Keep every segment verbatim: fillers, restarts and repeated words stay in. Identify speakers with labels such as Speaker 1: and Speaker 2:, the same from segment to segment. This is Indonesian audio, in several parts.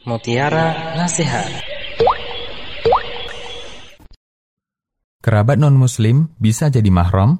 Speaker 1: Mutiara Nasihat.
Speaker 2: Kerabat non-muslim bisa jadi mahram?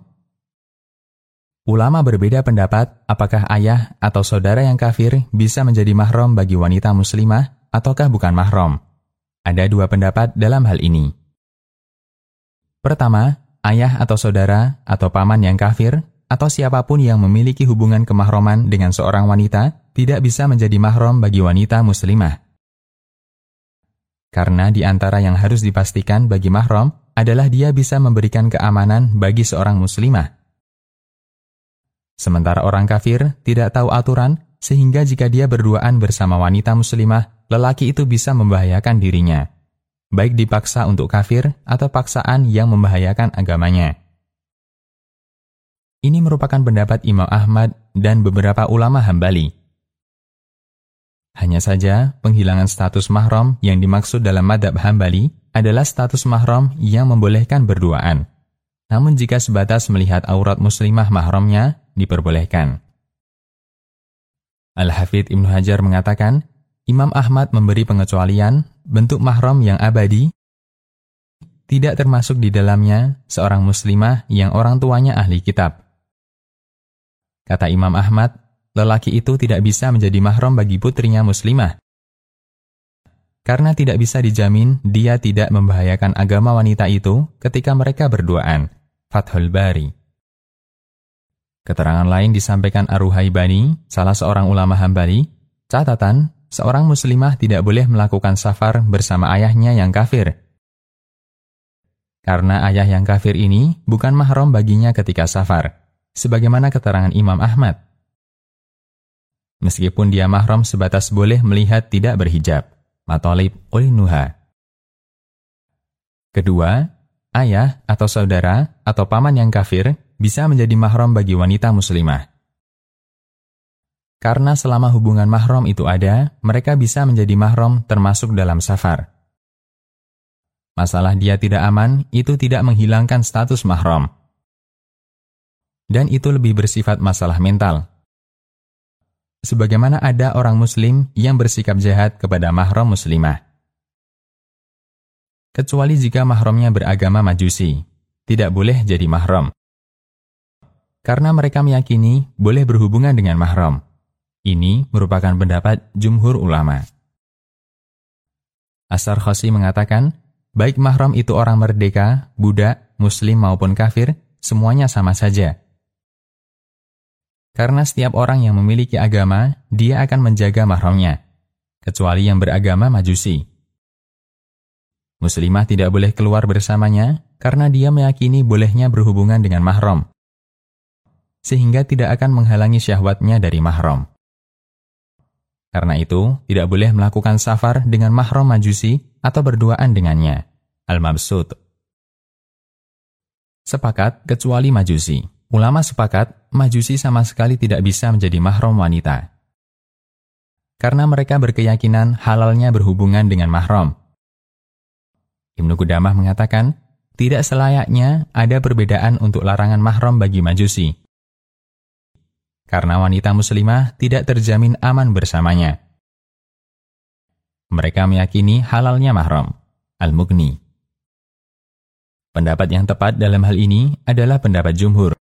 Speaker 2: Ulama berbeda pendapat apakah ayah atau saudara yang kafir bisa menjadi mahram bagi wanita muslimah ataukah bukan mahram. Ada dua pendapat dalam hal ini. Pertama, ayah atau saudara atau paman yang kafir atau siapapun yang memiliki hubungan kemahraman dengan seorang wanita tidak bisa menjadi mahram bagi wanita muslimah. Karena di antara yang harus dipastikan bagi mahram adalah dia bisa memberikan keamanan bagi seorang muslimah. Sementara orang kafir tidak tahu aturan, sehingga jika dia berduaan bersama wanita muslimah, lelaki itu bisa membahayakan dirinya, baik dipaksa untuk kafir atau paksaan yang membahayakan agamanya. Ini merupakan pendapat Imam Ahmad dan beberapa ulama Hambali. Hanya saja, penghilangan status mahram yang dimaksud dalam madhab Hambali adalah status mahram yang membolehkan berduaan. Namun jika sebatas melihat aurat muslimah mahramnya, diperbolehkan. Al-Hafidz Ibnu Hajar mengatakan, Imam Ahmad memberi pengecualian bentuk mahram yang abadi, tidak termasuk di dalamnya seorang muslimah yang orang tuanya ahli kitab. Kata Imam Ahmad, lelaki itu tidak bisa menjadi mahram bagi putrinya muslimah. Karena tidak bisa dijamin dia tidak membahayakan agama wanita itu ketika mereka berduaan. Fathul Bari. Keterangan lain disampaikan Ar-Ruhaibani, salah seorang ulama Hambali, catatan, seorang muslimah tidak boleh melakukan safar bersama ayahnya yang kafir. Karena ayah yang kafir ini bukan mahram baginya ketika safar, sebagaimana keterangan Imam Ahmad. Meskipun dia mahram sebatas boleh melihat tidak berhijab. Matolib Ulinuha. Kedua, ayah atau saudara atau paman yang kafir bisa menjadi mahram bagi wanita muslimah. Karena selama hubungan mahram itu ada, mereka bisa menjadi mahram termasuk dalam safar. Masalah dia tidak aman, itu tidak menghilangkan status mahram. Dan itu lebih bersifat masalah mental. Sebagaimana ada orang muslim yang bersikap jahat kepada mahram muslimah. Kecuali jika mahramnya beragama Majusi, tidak boleh jadi mahram. Karena mereka meyakini boleh berhubungan dengan mahram. Ini merupakan pendapat jumhur ulama. As-Sarkhasi mengatakan, baik mahram itu orang merdeka, budak, muslim maupun kafir, semuanya sama saja. Karena setiap orang yang memiliki agama, dia akan menjaga mahramnya, kecuali yang beragama Majusi. Muslimah tidak boleh keluar bersamanya, karena dia meyakini bolehnya berhubungan dengan mahram, sehingga tidak akan menghalangi syahwatnya dari mahram. Karena itu, tidak boleh melakukan safar dengan mahram Majusi atau berduaan dengannya. Al-Mabsut. Sepakat kecuali Majusi. Ulama sepakat, Majusi sama sekali tidak bisa menjadi mahram wanita. Karena mereka berkeyakinan halalnya berhubungan dengan mahram. Ibnu Qudamah mengatakan, tidak selayaknya ada perbedaan untuk larangan mahram bagi Majusi. Karena wanita muslimah tidak terjamin aman bersamanya. Mereka meyakini halalnya mahram. Al-Mughni. Pendapat yang tepat dalam hal ini adalah pendapat jumhur,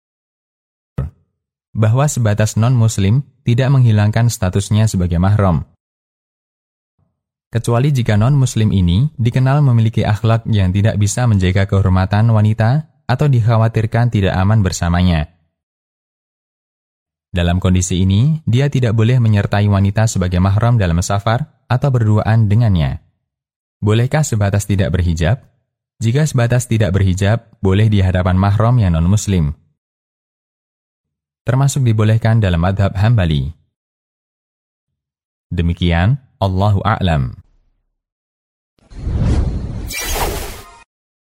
Speaker 2: bahwa sebatas non-muslim tidak menghilangkan statusnya sebagai mahram. Kecuali jika non-muslim ini dikenal memiliki akhlak yang tidak bisa menjaga kehormatan wanita atau dikhawatirkan tidak aman bersamanya. Dalam kondisi ini, dia tidak boleh menyertai wanita sebagai mahram dalam safar atau berduaan dengannya. Bolehkah sebatas tidak berhijab? Jika sebatas tidak berhijab, boleh di hadapan mahram yang non-muslim. Termasuk dibolehkan dalam madhab Hambali. Demikian, Allahu a'lam.